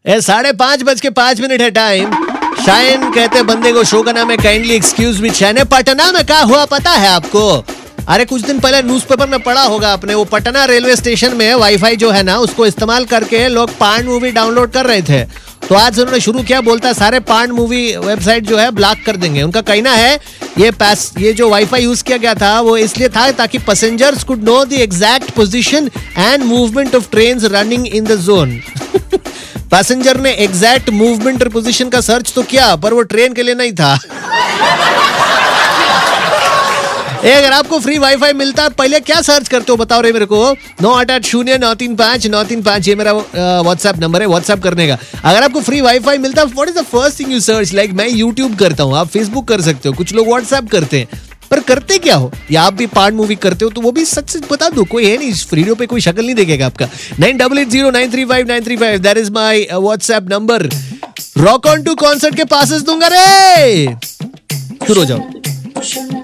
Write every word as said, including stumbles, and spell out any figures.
ए साढ़े पांच बज के पांच मिनट है टाइम। शायन कहते बंदे को, शो का नाम है kindly excuse me Shayan. Patna में क्या हुआ पता है आपको? अरे कुछ दिन पहले न्यूज़पेपर में पढ़ा होगा आपने, वो पटना रेलवे स्टेशन में वाईफाई जो है ना उसको इस्तेमाल करके लोग पांड मूवी डाउनलोड कर रहे थे। तो आज उन्होंने शुरू किया, बोलता है सारे पांड मूवी वेबसाइट जो है ब्लॉक कर देंगे। उनका कहना है ये पैस ये जो वाईफाई यूज किया गया था वो इसलिए था ताकि passengers could know the exact position and movement of trains running in the zone. Passenger ने एग्जैक्ट मूवमेंट और पोजीशन का सर्च तो किया पर वो ट्रेन के लिए नहीं था। ए, अगर आपको फ्री वाईफाई मिलता है पहले क्या सर्च करते हो बताओ रे मेरे को। नौ आठ आठ शून्य नौ तीन पाँच नौ तीन पाँच ये मेरा व्हाट्सएप नंबर है, व्हाट्सएप करने का। अगर आपको फ्री वाईफाई मिलता है what is the first thing you search? Like मैं यूट्यूब करता हूँ, आप फेसबुक कर सकते हो, कुछ लोग व्हाट्सएप करते हैं, पर करते क्या हो? या आप भी पार्ट मूवी करते हो तो वो भी सच सच बता दो, कोई है नहीं फ्रीडो पे, कोई शक्ल नहीं देखेगा आपका। Nine double eight zero nine three five nine three five that is my WhatsApp number. Rock on two concert के पासेस दूंगा रे, शुरू हो जाओ।